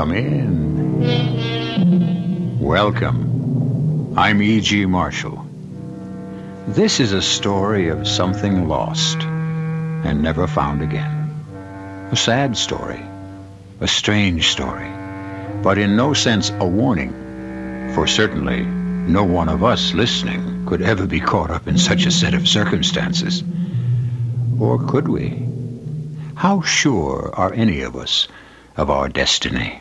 Come in. Welcome. I'm E.G. Marshall. This is a story of something lost and never found again. A sad story, a strange story, but in no sense a warning, for certainly no one of us listening could ever be caught up in such a set of circumstances. Or could we? How sure are any of us of our destiny?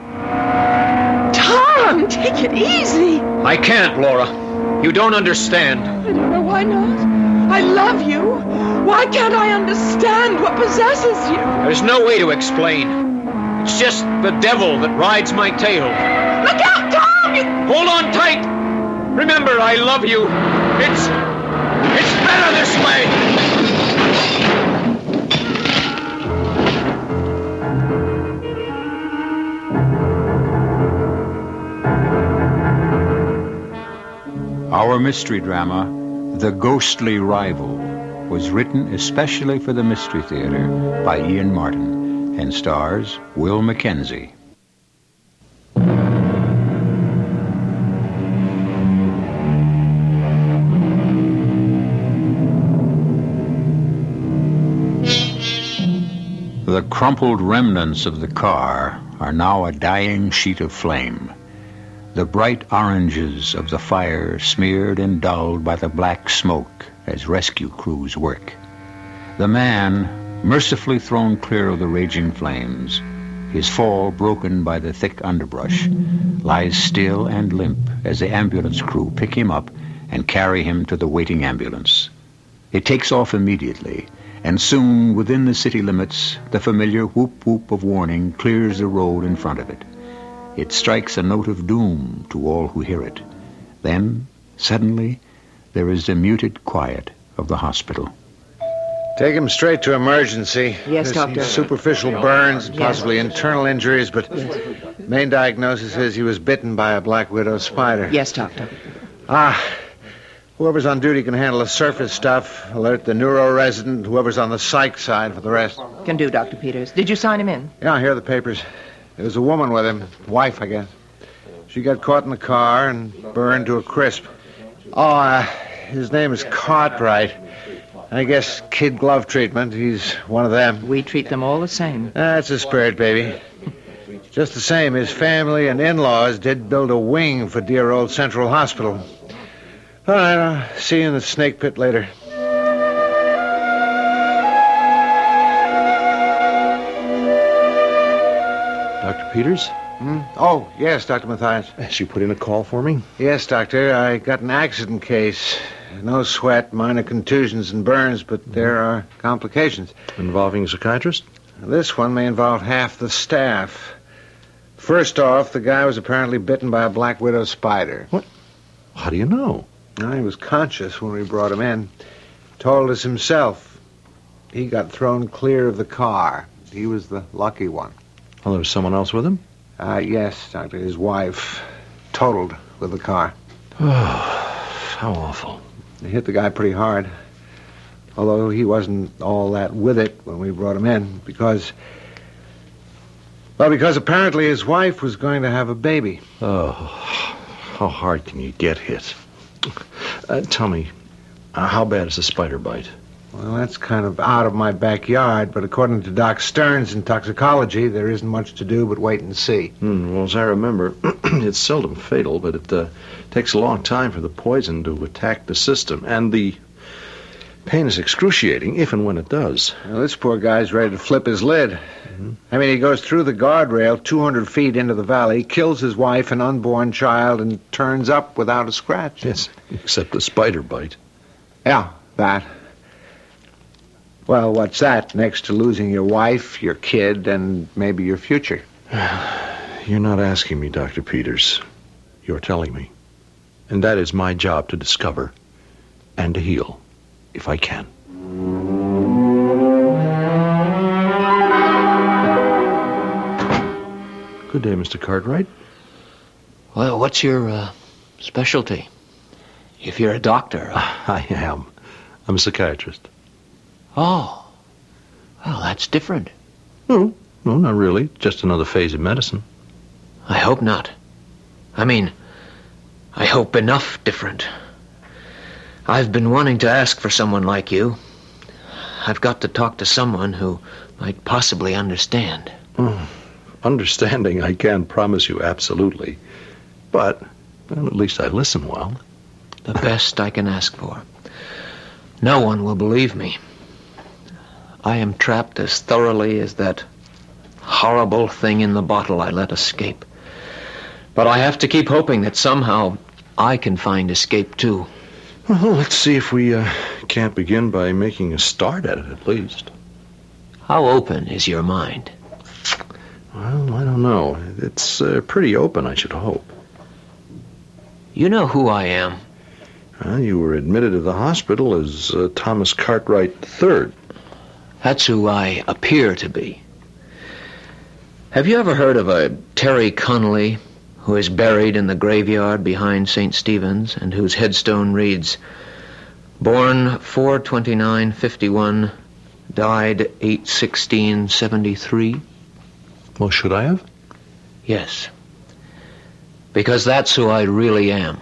Tom, take it easy. I can't, Laura. You don't understand. I don't know why not. I love you. Why can't I understand what possesses you? There's no way to explain. It's just the devil that rides my tail. Look out, Tom! Hold on tight. Remember, I love you. It's better this way. Our mystery drama, The Ghostly Rival, was written especially for the Mystery Theater by Ian Martin and stars Will Mackenzie. The crumpled remnants of the car are now a dying sheet of flame. The bright oranges of the fire smeared and dulled by the black smoke as rescue crews work. The man, mercifully thrown clear of the raging flames, his fall broken by the thick underbrush, lies still and limp as the ambulance crew pick him up and carry him to the waiting ambulance. It takes off immediately, and soon within the city limits, the familiar whoop-whoop of warning clears the road in front of it. It strikes a note of doom to all who hear it. Then, suddenly, there is the muted quiet of the hospital. Take him straight to emergency. Yes, There's Doctor. some superficial burns, Yes. possibly internal injuries, but main diagnosis is he was bitten by a black widow spider. Yes, Doctor. Whoever's on duty can handle the surface stuff. Alert the neuro resident. Whoever's on the psych side for the rest. Can do, Dr. Peters. Did you sign him in? Yeah, here are the papers. There was a woman with him. Wife, I guess. She got caught in the car and burned to a crisp. His name is Cartwright. I guess kid glove treatment. He's one of them. We treat them all the same. That's a spirit, baby. Just the same, his family and in-laws did build a wing for dear old Central Hospital. All right, I'll see you in the snake pit later. Dr. Peters? Oh, yes, Dr. Mathias. She put in a call for me? Yes, Doctor. I got an accident case. No sweat, minor contusions and burns, but there are complications. Involving a psychiatrist? This one may involve half the staff. First off, the guy was apparently bitten by a black widow spider. What? How do you know? He was conscious when we brought him in. Told us himself. He got thrown clear of the car. He was the lucky one. Well, there was someone else with him? Yes, Doctor. His wife totaled with the car. Oh, how awful. They hit the guy pretty hard. Although he wasn't all that with it when we brought him in. Because apparently his wife was going to have a baby. Oh, how hard can you get hit? Tell me, how bad is the spider bite? Well, that's kind of out of my backyard, but according to Doc Stearns in toxicology, there isn't much to do but wait and see. Well, as I remember, it's seldom fatal, but it takes a long time for the poison to attack the system, and the pain is excruciating if and when it does. Well, this poor guy's ready to flip his lid. Mm-hmm. I mean, he goes through the guardrail 200 feet into the valley, kills his wife and unborn child, and turns up without a scratch. Yes, except the spider bite. Yeah, that. Well, what's that next to losing your wife, your kid, and maybe your future? You're not asking me, Dr. Peters. You're telling me. And that is my job to discover and to heal, if I can. Good day, Mr. Cartwright. Well, what's your specialty? If you're a doctor. I am. I'm a psychiatrist. Oh. Well, that's different. No, not really. Just another phase of medicine. I hope not. I hope enough different. I've been wanting to ask for someone like you. I've got to talk to someone who might possibly understand. Understanding, I can't promise you absolutely. But well, at least I listen well. The best I can ask for. No one will believe me. I am trapped as thoroughly as that horrible thing in the bottle I let escape. But I have to keep hoping that somehow I can find escape too. Well, let's see if we can't begin by making a start at it, at least. How open is your mind? Well, I don't know. It's pretty open, I should hope. You know who I am. You were admitted to the hospital as Thomas Cartwright III. That's who I appear to be. Have you ever heard of a Terry Connolly who is buried in the graveyard behind St. Stephen's and whose headstone reads, born 4/29/51, died 8/16/73? Well, should I have? Yes. Because that's who I really am.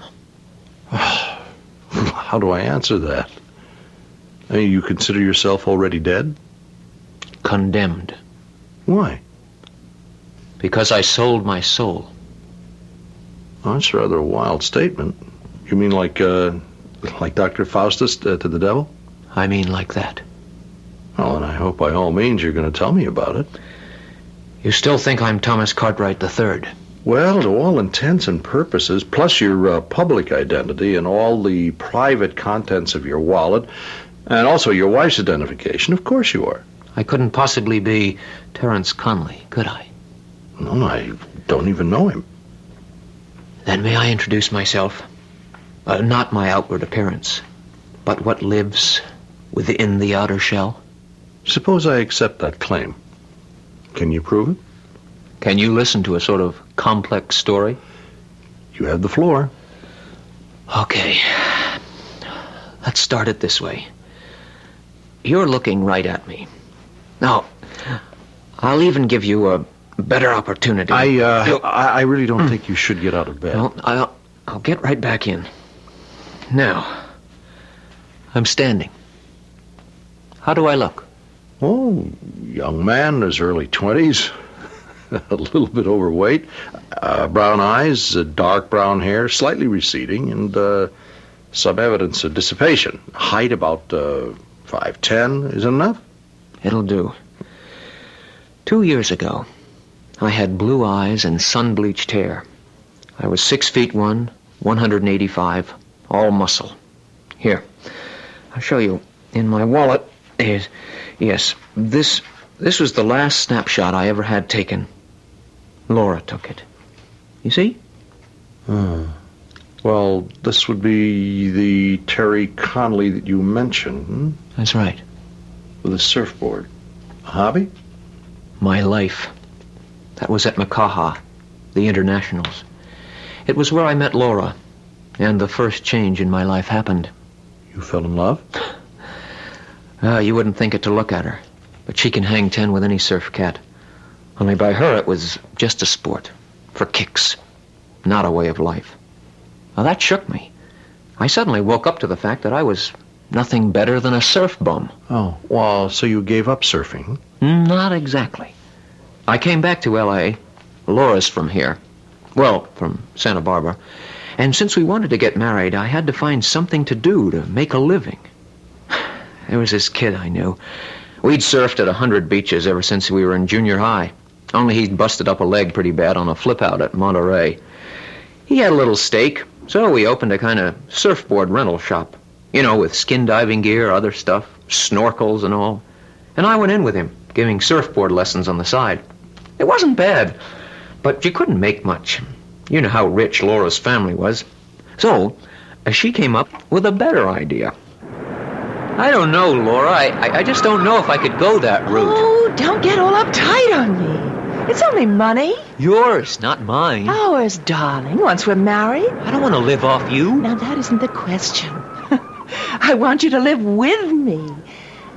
How do I answer that? I mean, you consider yourself already dead? Condemned. Why? Because I sold my soul. Oh, that's rather a wild statement. You mean like Dr. Faustus to the devil? I mean like that. Well, and I hope by all means you're going to tell me about it. You still think I'm Thomas Cartwright III? Well, to all intents and purposes, plus your public identity and all the private contents of your wallet, and also your wife's identification, of course you are. I couldn't possibly be Terence Conley, could I? No, I don't even know him. Then may I introduce myself? Not my outward appearance, but what lives within the outer shell. Suppose I accept that claim. Can you prove it? Can you listen to a sort of complex story? You have the floor. Okay. Let's start it this way. You're looking right at me. Now, I'll even give you a better opportunity. I really don't think you should get out of bed. Well, I'll get right back in. Now, I'm standing. How do I look? Oh, young man in his early 20s. A little bit overweight. Brown eyes, dark brown hair, slightly receding, and some evidence of dissipation. Height about 5'10". Is it enough? It'll do. 2 years ago, I had blue eyes and sun-bleached hair. I was 6'1", 185, all muscle. Here, I'll show you. In my wallet is... Yes, this was the last snapshot I ever had taken. Laura took it. You see? Well, this would be the Terry Connolly that you mentioned. That's right. With a surfboard. A hobby? My life. That was at Makaha, the Internationals. It was where I met Laura, and the first change in my life happened. You fell in love? You wouldn't think it to look at her, but she can hang 10 with any surf cat. Only by her it was just a sport, for kicks, not a way of life. Now that shook me. I suddenly woke up to the fact that I was nothing better than a surf bum. Oh, well, so you gave up surfing? Not exactly. I came back to L.A. Laura's from here. Well, from Santa Barbara. And since we wanted to get married, I had to find something to do to make a living. There was this kid I knew. We'd surfed at 100 beaches ever since we were in junior high. Only he'd busted up a leg pretty bad on a flip-out at Monterey. He had a little stake, so we opened a kind of surfboard rental shop. You know, with skin diving gear, other stuff, snorkels and all. And I went in with him, giving surfboard lessons on the side. It wasn't bad, but you couldn't make much. You know how rich Laura's family was. So, she came up with a better idea. I don't know, Laura. I just don't know if I could go that route. Oh, don't get all uptight on me. It's only money. Yours, not mine. Ours, darling, once we're married. I don't want to live off you. Now, that isn't the question. I want you to live with me.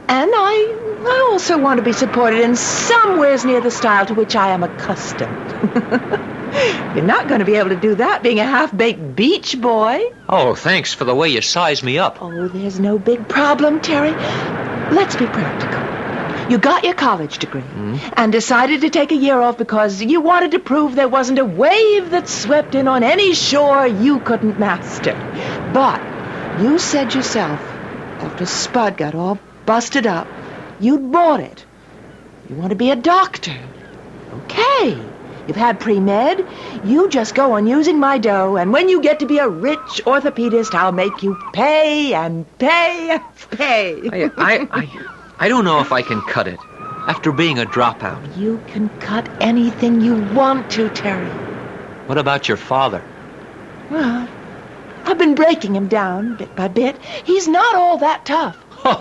And I also want to be supported in somewheres near the style to which I am accustomed. You're not going to be able to do that being a half-baked beach boy. Oh, thanks for the way you size me up. Oh, there's no big problem, Terry. Let's be practical. You got your college degree and decided to take a year off because you wanted to prove there wasn't a wave that swept in on any shore you couldn't master. But you said yourself, after Spud got all busted up, you'd bought it. You want to be a doctor. Okay. You've had pre-med. You just go on using my dough, and when you get to be a rich orthopedist, I'll make you pay and pay and pay. I don't know if I can cut it after being a dropout. You can cut anything you want to, Terry. What about your father? Well, I've been breaking him down bit by bit. He's not all that tough.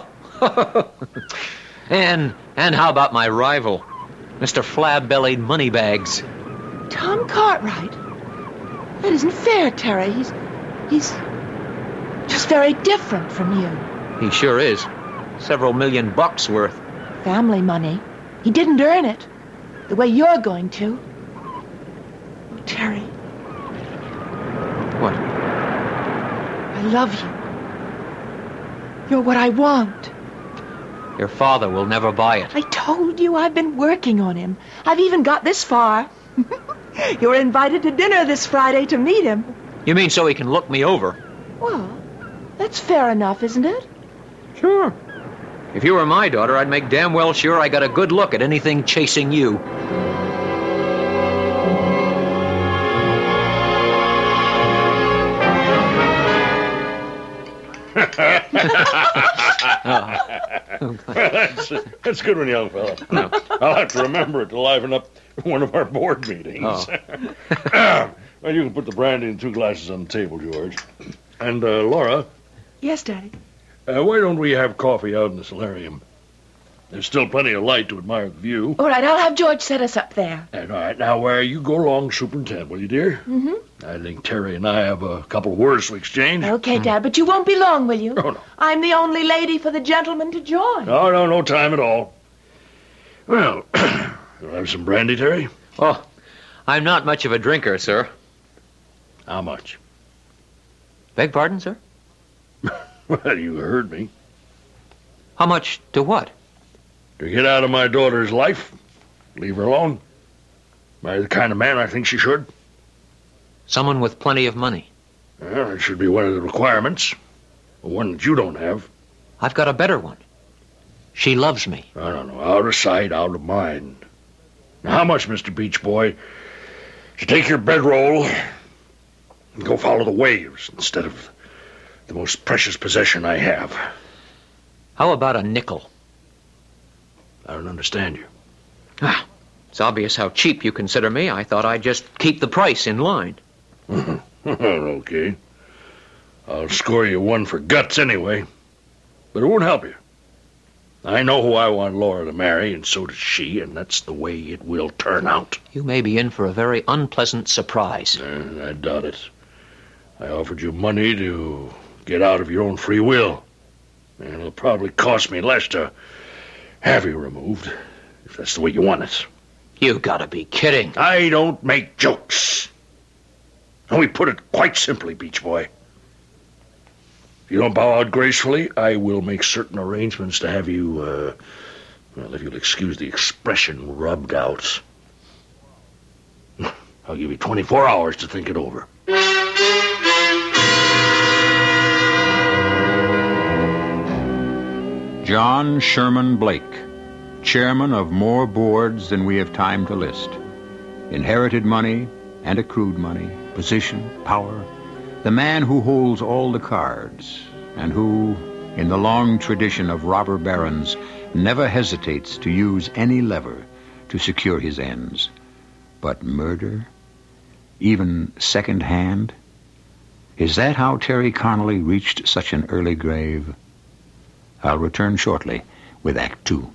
And how about my rival, Mr. Flab-bellied Moneybags? Tom Cartwright? That isn't fair, Terry. He's just very different from you. He sure is. Several $1 million worth. Family money. He didn't earn it. The way you're going to. Oh, Terry. What? I love you. You're what I want. Your father will never buy it. I told you I've been working on him. I've even got this far. You're invited to dinner this Friday to meet him. You mean so he can look me over? Well, that's fair enough, isn't it? Sure. If you were my daughter, I'd make damn well sure I got a good look at anything chasing you. That's good one, young fella. No. I'll have to remember it to liven up one of our board meetings. Oh. Well, you can put the brandy in 2 glasses on the table, George. And, Laura. Yes, Daddy. Why don't we have coffee out in the solarium? There's still plenty of light to admire the view. All right, I'll have George set us up there. And all right, now, you go along, Superintendent, will you, dear? Mm-hmm. I think Terry and I have a couple of words to exchange. Okay, Dad, but you won't be long, will you? Oh, no. I'm the only lady for the gentleman to join. No time at all. Well, you'll have some brandy, Terry? Oh, I'm not much of a drinker, sir. How much? Beg pardon, sir? Well, you heard me. How much to what? To get out of my daughter's life, leave her alone. Marry the kind of man I think she should. Someone with plenty of money. Well, it should be one of the requirements. One that you don't have. I've got a better one. She loves me. No. Out of sight, out of mind. Now, how much, Mr. Beach Boy, to take your bedroll and go follow the waves instead of the most precious possession I have? How about a nickel? I don't understand you. It's obvious how cheap you consider me. I thought I'd just keep the price in line. Okay. I'll score you 1 for guts anyway. But it won't help you. I know who I want Laura to marry, and so does she, and that's the way it will turn out. You may be in for a very unpleasant surprise. I doubt it. I offered you money to get out of your own free will. And it'll probably cost me less to have you removed, if that's the way you want it. You gotta be kidding. I don't make jokes. And we put it quite simply, Beach Boy. If you don't bow out gracefully, I will make certain arrangements to have you, well, if you'll excuse the expression, rubbed out. I'll give you 24 hours to think it over. John Sherman Blake, chairman of more boards than we have time to list. Inherited money and accrued money, position, power. The man who holds all the cards and who, in the long tradition of robber barons, never hesitates to use any lever to secure his ends. But murder? Even second-hand? Is that how Terry Connolly reached such an early grave? I'll return shortly with Act 2.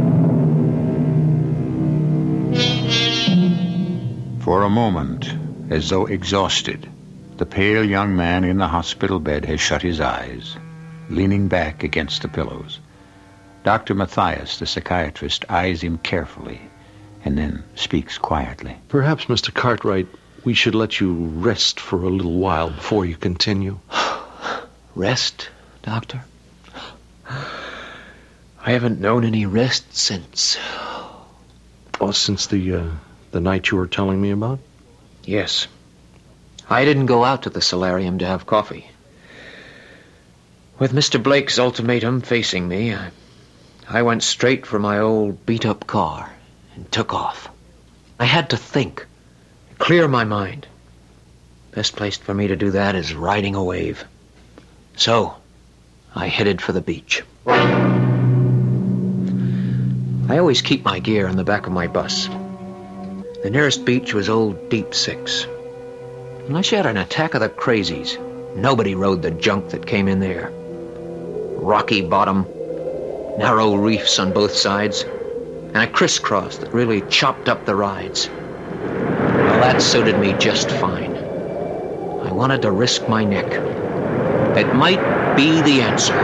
For a moment, as though exhausted. The pale young man in the hospital bed has shut his eyes, leaning back against the pillows. Dr. Matthias, the psychiatrist, eyes him carefully and then speaks quietly. Perhaps, Mr. Cartwright, we should let you rest for a little while before you continue. Rest, Doctor? I haven't known any rest since... Oh, since the night you were telling me about? Yes. I didn't go out to the solarium to have coffee. With Mr. Blake's ultimatum facing me, I went straight for my old beat-up car and took off. I had to think, clear my mind. Best place for me to do that is riding a wave. So, I headed for the beach. I always keep my gear in the back of my bus. The nearest beach was Old Deep Six. Unless you had an attack of the crazies, nobody rode the junk that came in there. Rocky bottom, narrow reefs on both sides, and a crisscross that really chopped up the rides. Well, that suited me just fine. I wanted to risk my neck. It might be the answer.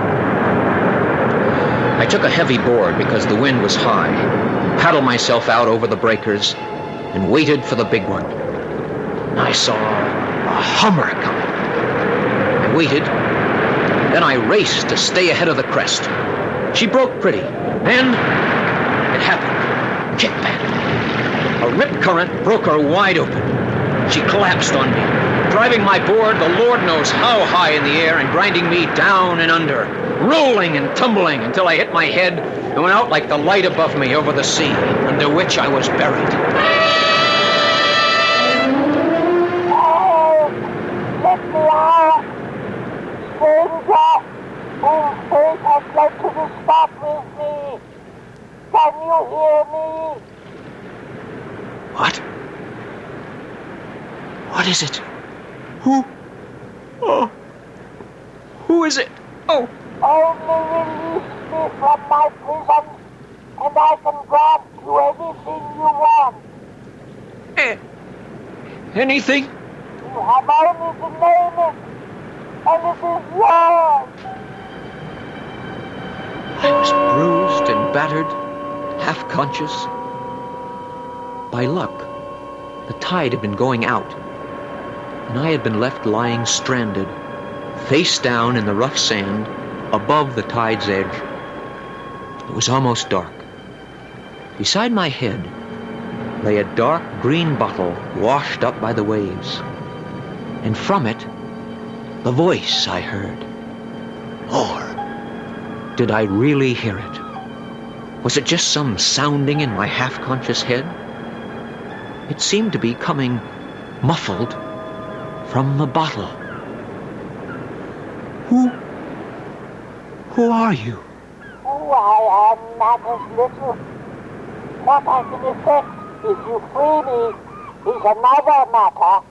I took a heavy board because the wind was high, paddled myself out over the breakers, and waited for the big one. I saw a Hummer coming. I waited, then I raced to stay ahead of the crest. She broke pretty. Then it happened. Kick back. A rip current broke her wide open. She collapsed on me, driving my board the Lord knows how high in the air and grinding me down and under, rolling and tumbling until I hit my head and went out like the light above me over the sea, under which I was buried. Let me out! Stranger, whose fate has led to this spot with me. Can you hear me? What? What is it? Who? Oh. Who is it? Oh. Only release me from my prison, and I can grant you anything you want. Anything? You have only to name it, and it is yours. I was bruised and battered, half conscious. By luck, the tide had been going out, and I had been left lying stranded, face down in the rough sand, above the tide's edge. It was almost dark. Beside my head lay a dark green bottle washed up by the waves, and from it, the voice I heard. Or did I really hear it? Was it just some sounding in my half-conscious head? It seemed to be coming muffled from the bottle. Who are you? Who I am matters little. What I can effect if you free me is another matter.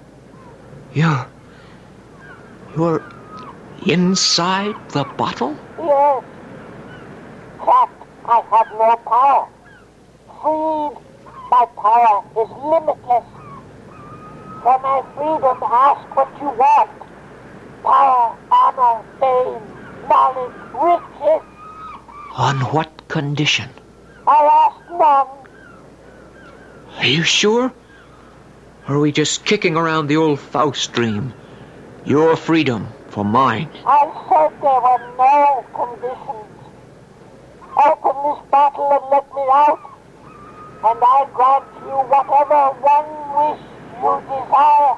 You're inside the bottle? Yes. Trapped, I have no power. Freed, my power is limitless. For my freedom, ask what you want. Power, honor, fame, knowledge, riches. On what condition? I ask none. Are you sure? Or are we just kicking around the old Faust dream? Your freedom for mine. I said there were no conditions. Open this bottle and let me out, and I grant you whatever one wish you desire.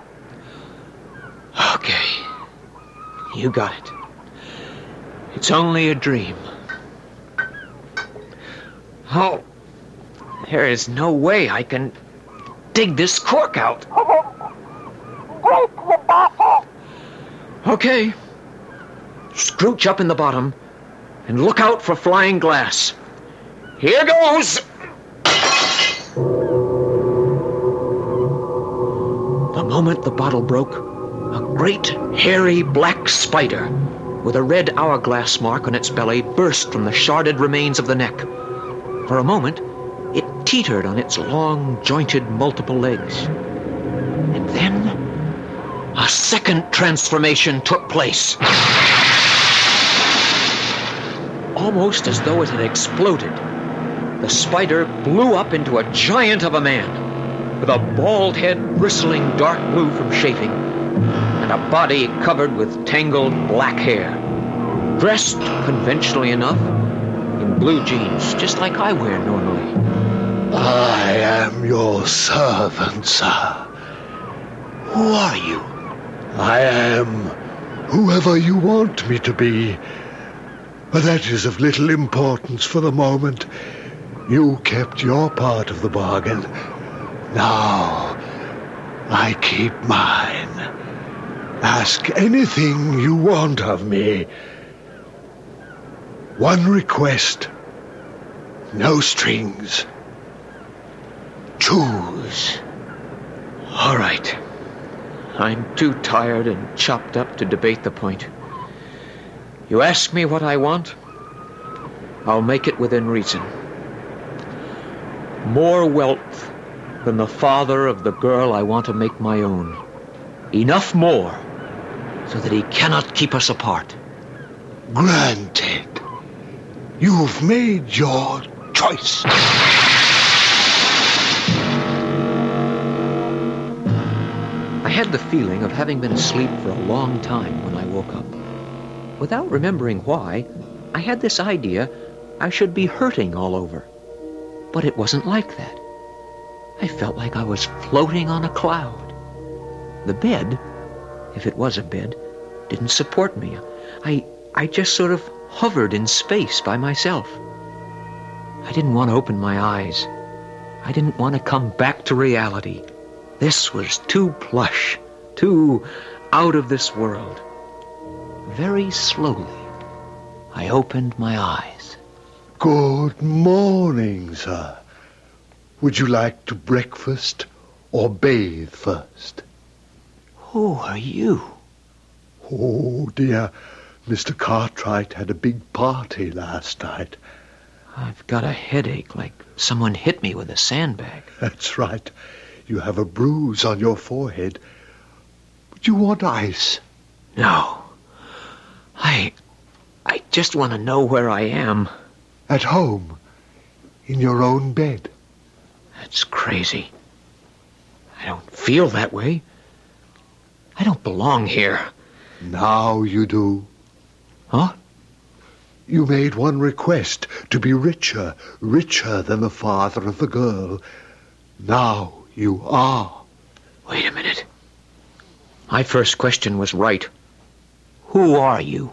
Okay. You got it. It's only a dream. Oh, there is no way I can dig this cork out. Break the bottle. Okay. Scrooch up in the bottom and look out for flying glass. Here goes! The moment the bottle broke, a great, hairy, black spider with a red hourglass mark on its belly burst from the sharded remains of the neck. For a moment, it teetered on its long, jointed, multiple legs, and Then, a second transformation took place. Almost as though it had exploded, the spider blew up into a giant of a man, with a bald head bristling dark blue from chafing, and a body covered with tangled black hair, dressed conventionally enough in blue jeans, just like I wear normally. I am your servant, sir. Who are you? I am whoever you want me to be. But that is of little importance for the moment. You kept your part of the bargain. Now, I keep mine. Ask anything you want of me. One request. No strings. Choose. All right. I'm too tired and chopped up to debate the point. You ask me what I want, I'll make it within reason. More wealth than the father of the girl I want to make my own. Enough more so that he cannot keep us apart. Granted. You've made your choice. I had the feeling of having been asleep for a long time when I woke up. Without remembering why, I had this idea I should be hurting all over. But it wasn't like that. I felt like I was floating on a cloud. The bed, if it was a bed, didn't support me. I just sort of hovered in space by myself. I didn't want to open my eyes. I didn't want to come back to reality. This was too plush, too out of this world. Very slowly, I opened my eyes. Good morning, sir. Would you like to breakfast or bathe first? Who are you? Oh, dear. Mr. Cartwright had a big party last night. I've got a headache, like someone hit me with a sandbag. That's right. You have a bruise on your forehead. Would you want ice? No. I just want to know where I am. At home. In your own bed. That's crazy. I don't feel that way. I don't belong here. Now you do. Huh? You made one request, to be richer than the father of the girl. Now you are. Wait a minute. My first question was right. Who are you?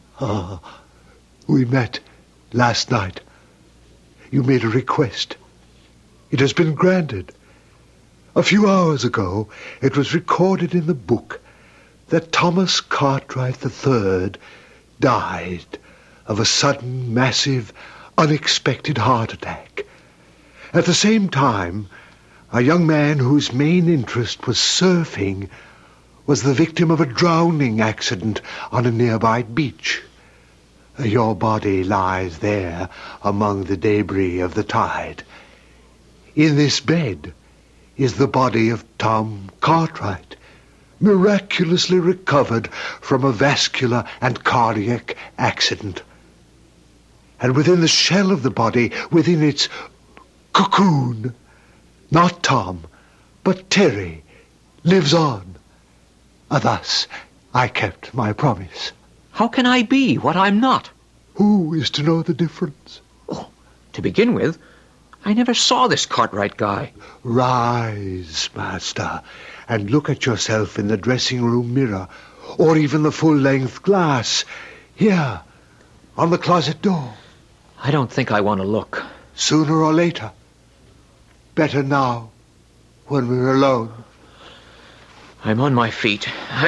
We met last night. You made a request. It has been granted. A few hours ago, it was recorded in the book that Thomas Cartwright III died of a sudden, massive, unexpected heart attack. At the same time, a young man whose main interest was surfing was the victim of a drowning accident on a nearby beach. Your body lies there among the debris of the tide. In this bed is the body of Tom Cartwright, miraculously recovered from a vascular and cardiac accident. And within the shell of the body, within its cocoon, not Tom, but Terry, lives on. Thus, I kept my promise. How can I be what I'm not? Who is to know the difference? Oh, to begin with, I never saw this Cartwright guy. Rise, master, and look at yourself in the dressing room mirror, or even the full-length glass, here, on the closet door. I don't think I want to look. Sooner or later. Better now, when we're alone. I'm on my feet.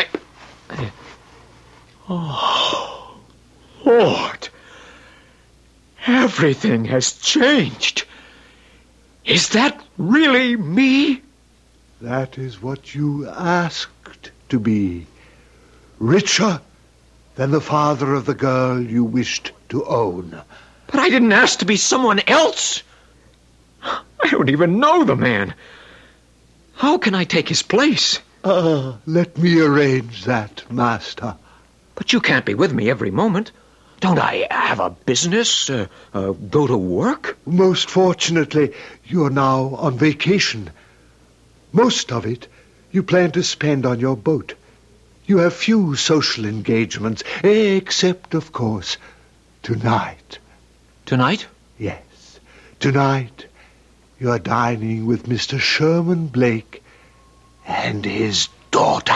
Oh, Lord. Everything has changed. Is that really me? That is what you asked to be. Richer than the father of the girl you wished to own. But I didn't ask to be someone else. I don't even know the man. How can I take his place? Let me arrange that, Master. But you can't be with me every moment. Don't I have a business? Go to work? Most fortunately, you're now on vacation. Most of it you plan to spend on your boat. You have few social engagements, except, of course, tonight. Tonight? Yes, tonight you are dining with Mr. Sherman Blake and his daughter.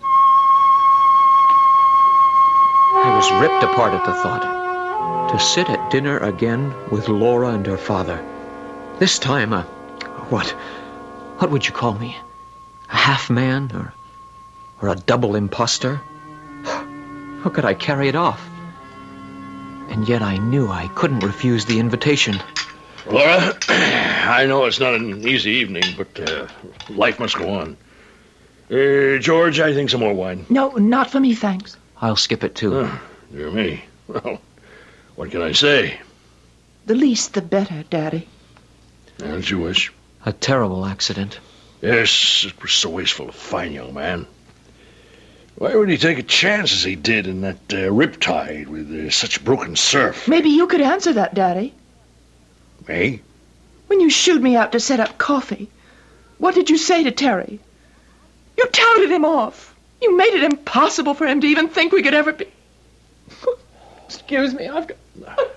I was ripped apart at the thought. To sit at dinner again with Laura and her father. This time, what would you call me? A half-man or a double imposter? How could I carry it off? And yet I knew I couldn't refuse the invitation. Laura, I know it's not an easy evening, but life must go on. George, I think some more wine. No, not for me, thanks. I'll skip it, too. Dear me. Well, what can I say? The least the better, Daddy. As you wish. A terrible accident. Yes, it was so wasteful. A fine young man. Why would he take a chance as he did in that riptide with such broken surf? Maybe you could answer that, Daddy. Me? When you shooed me out to set up coffee, what did you say to Terry? You touted him off. You made it impossible for him to even think we could ever be... Excuse me, I've got...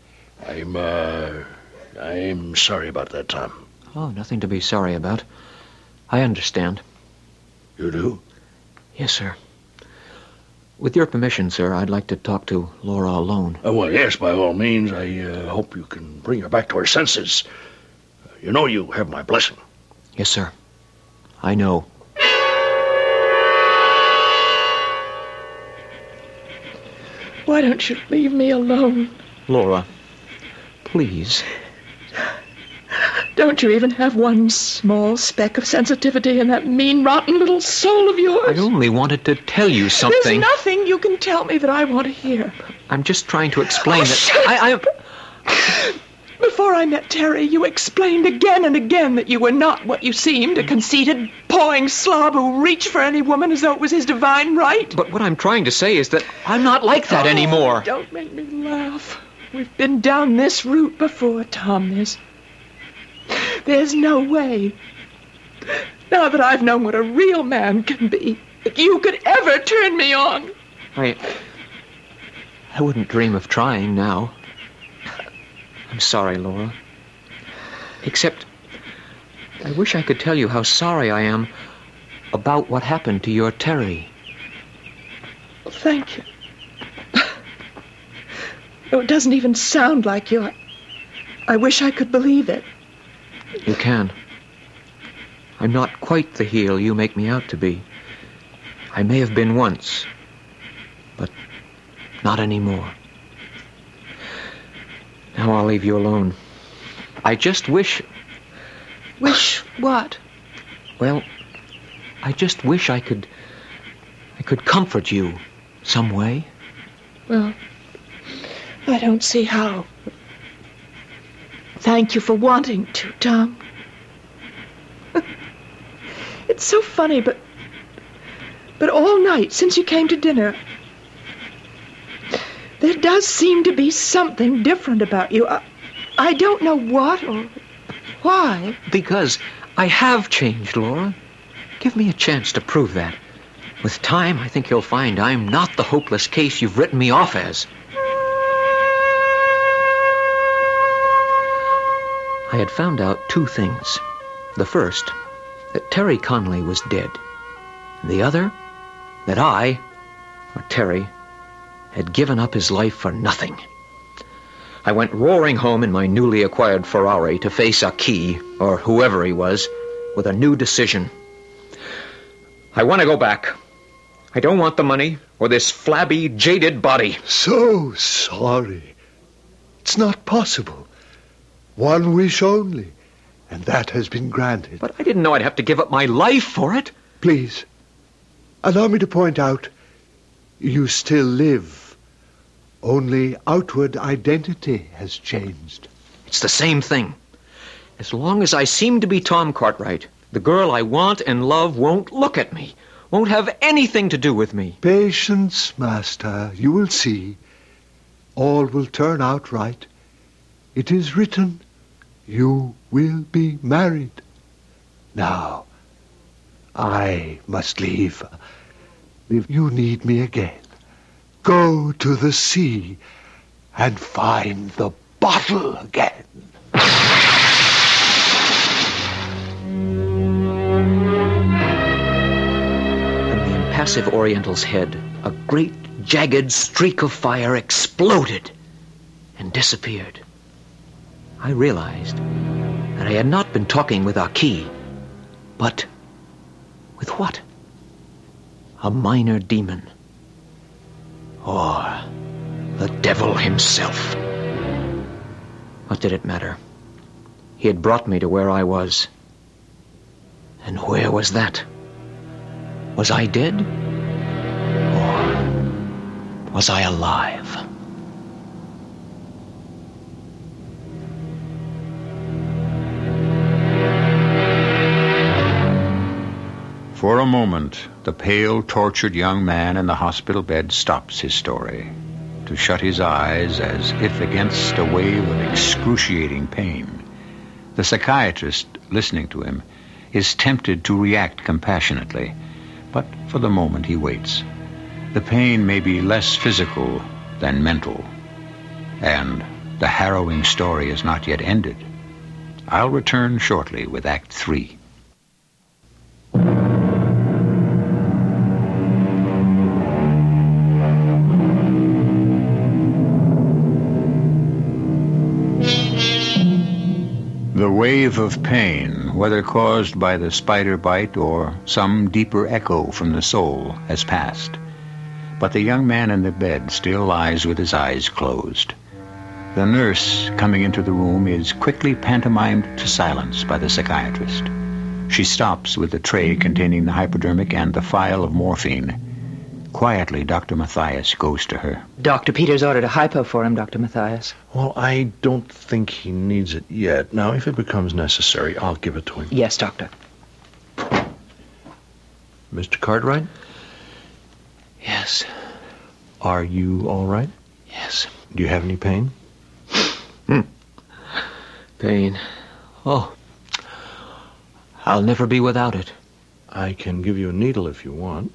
I'm sorry about that, Tom. Oh, nothing to be sorry about. I understand. You do? Yes, sir. With your permission, sir, I'd like to talk to Laura alone. Well, yes, by all means. I hope you can bring her back to her senses. You know you have my blessing. Yes, sir. I know. Why don't you leave me alone? Laura, please. Don't you even have one small speck of sensitivity in that mean, rotten little soul of yours? I only wanted to tell you something. There's nothing you can tell me that I want to hear. I'm just trying to explain Before I met Terry, you explained again and again that you were not what you seemed, a conceited, pawing slob who reached for any woman as though it was his divine right. But what I'm trying to say is that I'm not like that anymore. Don't make me laugh. We've been down this route before, Tom. There's no way, now that I've known what a real man can be, that you could ever turn me on. I wouldn't dream of trying now. I'm sorry, Laura. Except, I wish I could tell you how sorry I am about what happened to your Terry. Thank you. No, it doesn't even sound like you. I wish I could believe it. You can. I'm not quite the heel you make me out to be. I may have been once, but not anymore. Now I'll leave you alone. I just wish... Wish what? Well, I just wish I could comfort you some way. Well, I don't see how. Thank you for wanting to, Tom. It's so funny, but all night since you came to dinner, there does seem to be something different about you. I don't know what or why. Because I have changed, Laura. Give me a chance to prove that. With time, I think you'll find I'm not the hopeless case you've written me off as. I had found out two things. The first, that Terry Conley was dead. The other, that I, or Terry, had given up his life for nothing. I went roaring home in my newly acquired Ferrari to face Aki, or whoever he was, with a new decision. I want to go back. I don't want the money or this flabby, jaded body. So sorry. It's not possible. One wish only, and that has been granted. But I didn't know I'd have to give up my life for it. Please, allow me to point out, you still live. Only outward identity has changed. It's the same thing. As long as I seem to be Tom Cartwright, The girl I want and love won't look at me, won't have anything to do with me. Patience, Master. You will see. All will turn out right. It is written, you will be married. Now, I must leave. If you need me again, go to the sea and find the bottle again. From the impassive Oriental's head, a great jagged streak of fire exploded and disappeared. I realized that I had not been talking with Aki, but with what? A minor demon. Or the devil himself. What did it matter? He had brought me to where I was. And where was that? Was I dead? Or was I alive? For a moment, the pale, tortured young man in the hospital bed stops his story to shut his eyes as if against a wave of excruciating pain. The psychiatrist, listening to him, is tempted to react compassionately, but for the moment he waits. The pain may be less physical than mental, and the harrowing story is not yet ended. I'll return shortly with Act 3. The wave of pain, whether caused by the spider bite or some deeper echo from the soul, has passed. But the young man in the bed still lies with his eyes closed. The nurse, coming into the room, is quickly pantomimed to silence by the psychiatrist. She stops with the tray containing the hypodermic and the phial of morphine. Quietly, Dr. Matthias goes to her. Dr. Peters ordered a hypo for him, Dr. Matthias. Well, I don't think he needs it yet. Now, if it becomes necessary, I'll give it to him. Yes, Doctor. Mr. Cartwright? Yes. Are you all right? Yes. Do you have any pain? Pain. Oh. I'll never be without it. I can give you a needle if you want.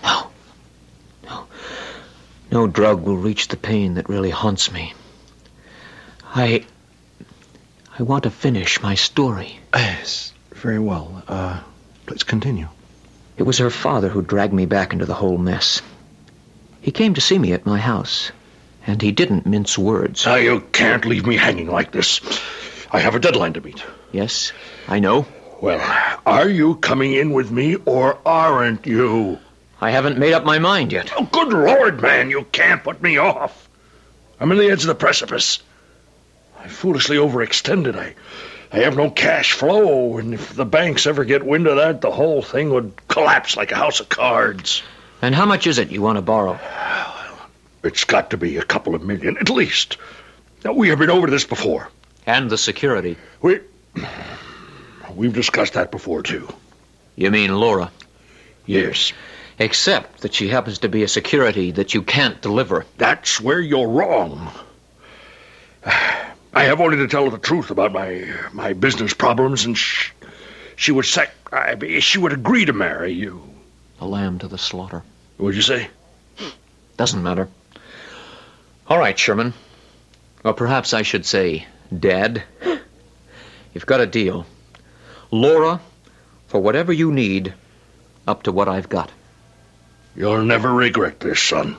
No drug will reach the pain that really haunts me. I want to finish my story. Yes, very well. Let's continue. It was her father who dragged me back into the whole mess. He came to see me at my house, and he didn't mince words. Now, you can't leave me hanging like this. I have a deadline to meet. Yes, I know. Well, are you coming in with me, or aren't you? I haven't made up my mind yet. Oh, good Lord, man, you can't put me off. I'm on the edge of the precipice. I foolishly overextended. I have no cash flow, and if the banks ever get wind of that, the whole thing would collapse like a house of cards. And how much is it you want to borrow? It's got to be a couple of million, at least. Now, we have been over this before. And the security. We've discussed that before, too. You mean Laura? Yes. Except that she happens to be a security that you can't deliver. That's where you're wrong. I have only to tell her the truth about my business problems, and she would she would agree to marry you. A lamb to the slaughter. What'd you say? Doesn't matter. All right, Sherman. Or perhaps I should say, Dad. You've got a deal. Laura, for whatever you need, up to what I've got. You'll never regret this, son.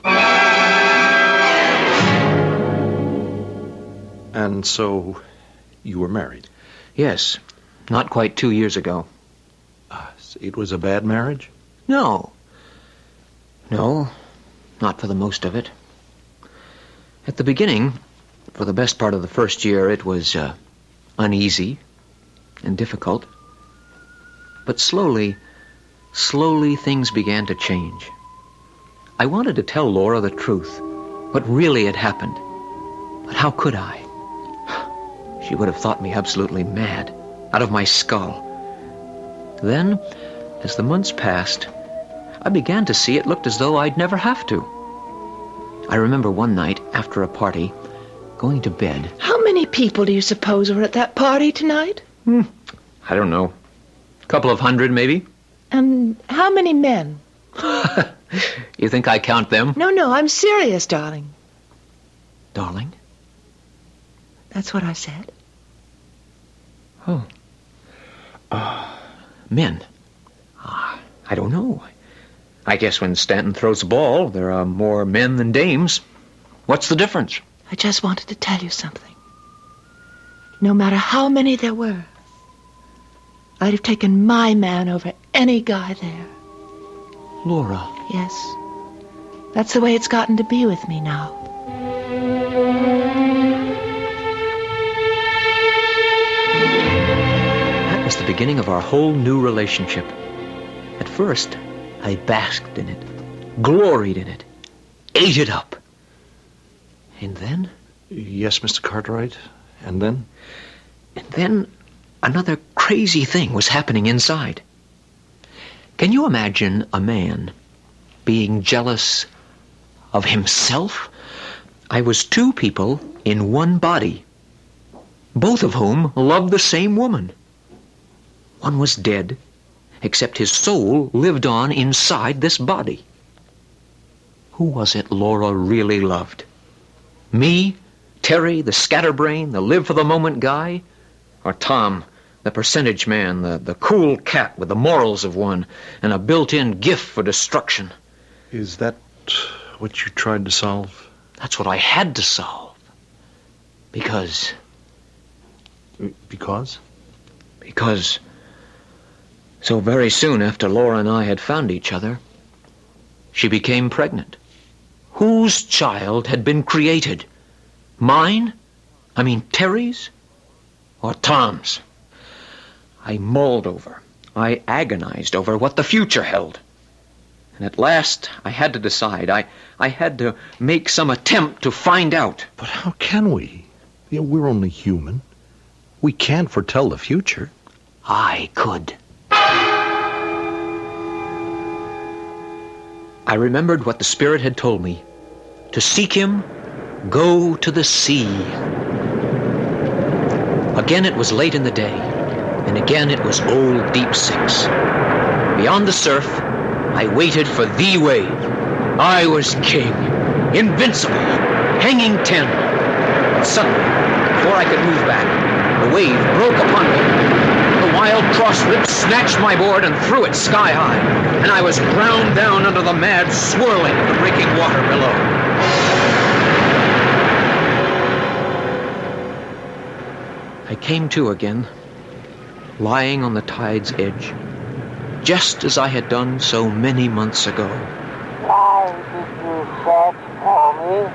And so, you were married? Yes, not quite 2 years ago. It was a bad marriage? No, not for the most of it. At the beginning, for the best part of the first year, it was uneasy and difficult. But slowly things began to change. I wanted to tell Laura the truth, what really had happened. But how could I? She would have thought me absolutely mad, out of my skull. Then, as the months passed, I began to see it looked as though I'd never have to. I remember one night, after a party, going to bed. How many people do you suppose were at that party tonight? I don't know. A couple of hundred, maybe. And how many men? You think I count them? No, I'm serious, darling. Darling? That's what I said. Oh. Men? I don't know. I guess when Stanton throws the ball, there are more men than dames. What's the difference? I just wanted to tell you something. No matter how many there were, I'd have taken my man over any guy there. Laura. Yes. That's the way it's gotten to be with me now. That was the beginning of our whole new relationship. At first, I basked in it, gloried in it, ate it up. And then? Yes, Mr. Cartwright. And then? And then another crazy thing was happening inside. Can you imagine a man being jealous of himself? I was two people in one body, both of whom loved the same woman. One was dead, except his soul lived on inside this body. Who was it Laura really loved? Me, Terry, the scatterbrain, the live-for-the-moment guy? Or Tom, the percentage man, the cool cat with the morals of one and a built-in gift for destruction? Is that what you tried to solve? That's what I had to solve. Because... Because? Because so very soon after Laura and I had found each other, she became pregnant. Whose child had been created? Mine? I mean Terry's? Or Tom's? I mulled over, I agonized over what the future held. And at last, I had to decide. I had to make some attempt to find out. But how can we? We're only human. We can't foretell the future. I could. I remembered what the Spirit had told me. To seek him, go to the sea. Again it was late in the day, and again it was old Deep Six. Beyond the surf, I waited for the wave. I was king, invincible, hanging 10. But suddenly, before I could move back, the wave broke upon me. The wild cross-rip snatched my board and threw it sky high, and I was ground down under the mad swirling of the breaking water below. I came to again, lying on the tide's edge, just as I had done so many months ago. Why did you search for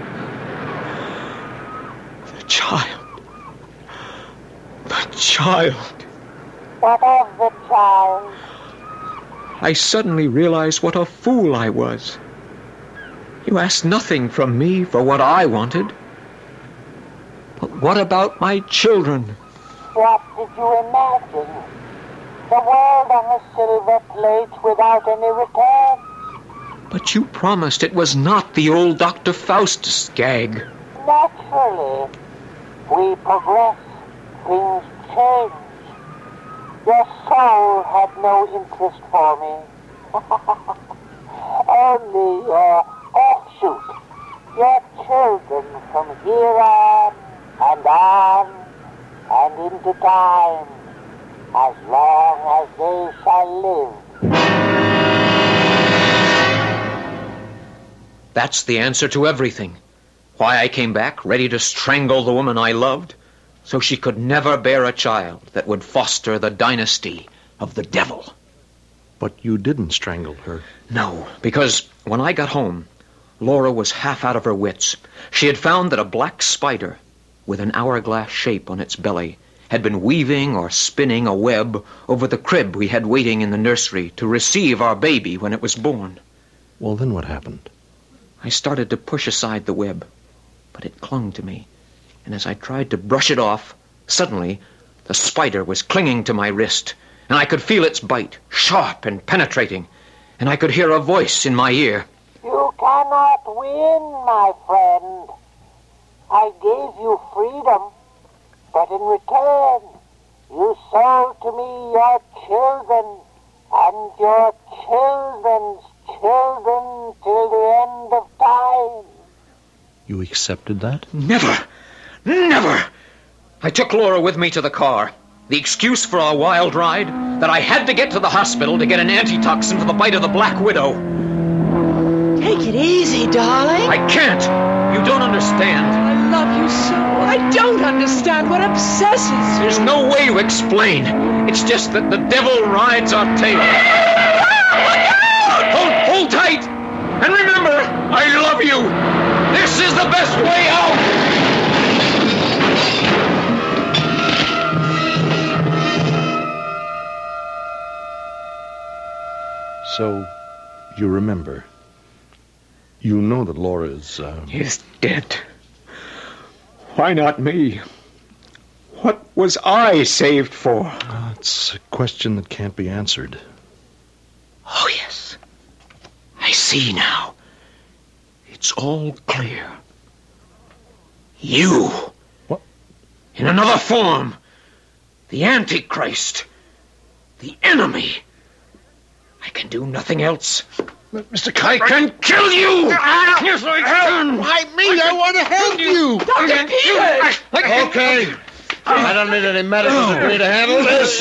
me? The child. The child. What of the child? I suddenly realized what a fool I was. You asked nothing from me for what I wanted. But what about my children? What did you imagine? The world on a silver plate without any return? But you promised it was not the old Dr. Faustus gag. Naturally. We progress. Things change. Your soul had no interest for me. Only your offshoot. Your children from here on and into time, as long as they shall live. That's the answer to everything. Why I came back, ready to strangle the woman I loved, so she could never bear a child that would foster the dynasty of the devil. But you didn't strangle her. No, because when I got home, Laura was half out of her wits. She had found that a black spider with an hourglass shape on its belly had been weaving or spinning a web over the crib we had waiting in the nursery to receive our baby when it was born. Well, then what happened? I started to push aside the web, but it clung to me. And as I tried to brush it off, suddenly the spider was clinging to my wrist, and I could feel its bite, sharp and penetrating, and I could hear a voice in my ear. You cannot win, my friend. I gave you freedom, but in return, you sold to me your children and your children's children till the end of time. You accepted that? Never! Never! I took Laura with me to the car. The excuse for our wild ride? That I had to get to the hospital to get an antitoxin for the bite of the Black Widow. Take it easy, darling. I can't! You don't understand. I love you so. I don't understand what obsesses you. There's no way to explain. It's just that the devil rides our tail. Hold tight! And remember, I love you! This is the best way out! So, you remember. You know that Laura is, Is dead. Why not me? What was I saved for? It's a question that can't be answered. Oh, yes. I see now. It's all clear. You. What? In another form. The Antichrist. The enemy. I can do nothing else. Mr. Kike. I can kill you! Yes, I can! Why me? I want to help you. Dr. Peters! Okay. I don't need any medical degree to handle this.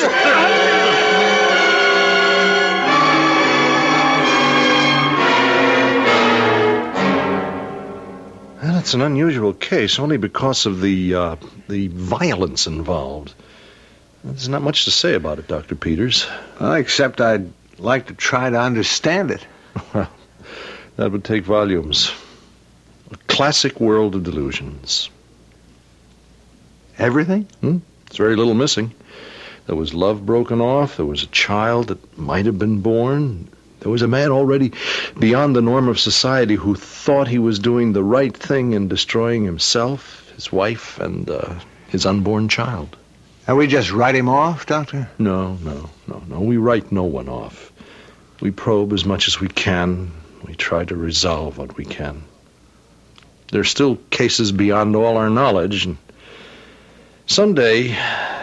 Well, it's an unusual case only because of the violence involved. There's not much to say about it, Dr. Peters. Well, except I'd like to try to understand it. Well, that would take volumes. A classic world of delusions. Everything? There's very little missing. There was love broken off. There was a child that might have been born. There was a man already beyond the norm of society who thought he was doing the right thing in destroying himself, his wife, and his unborn child. And we just write him off, Doctor? No. We write no one off. We probe as much as we can. We try to resolve what we can. There's still cases beyond all our knowledge, and someday,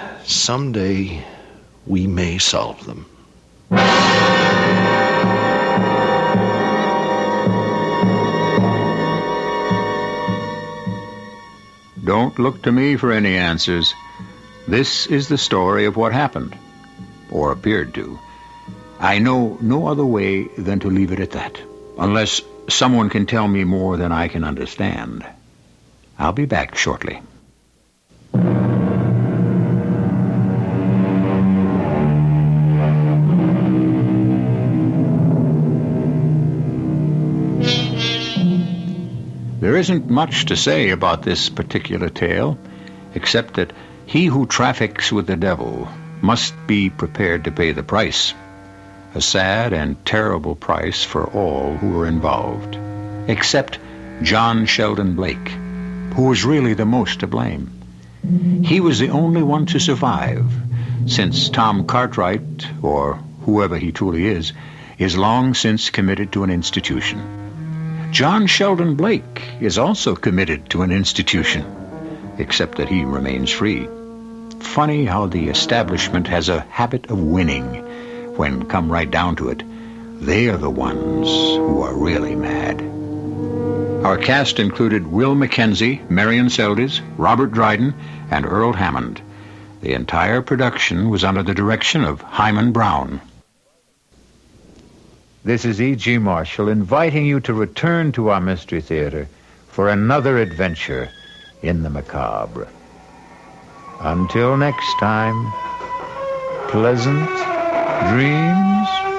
we may solve them. Don't look to me for any answers. This is the story of what happened, or appeared to. I know no other way than to leave it at that, unless someone can tell me more than I can understand. I'll be back shortly. There isn't much to say about this particular tale, except that he who traffics with the devil must be prepared to pay the price. A sad and terrible price for all who were involved, except John Sheldon Blake, who was really the most to blame. He was the only one to survive, since Tom Cartwright, or whoever he truly is long since committed to an institution. John Sheldon Blake is also committed to an institution, except that he remains free. Funny how the establishment has a habit of winning. When come right down to it, they are the ones who are really mad. Our cast included Will Mackenzie, Marion Seldes, Robert Dryden, and Earl Hammond. The entire production was under the direction of Hyman Brown. This is E.G. Marshall inviting you to return to our Mystery Theater for another adventure in the macabre. Until next time, pleasant dreams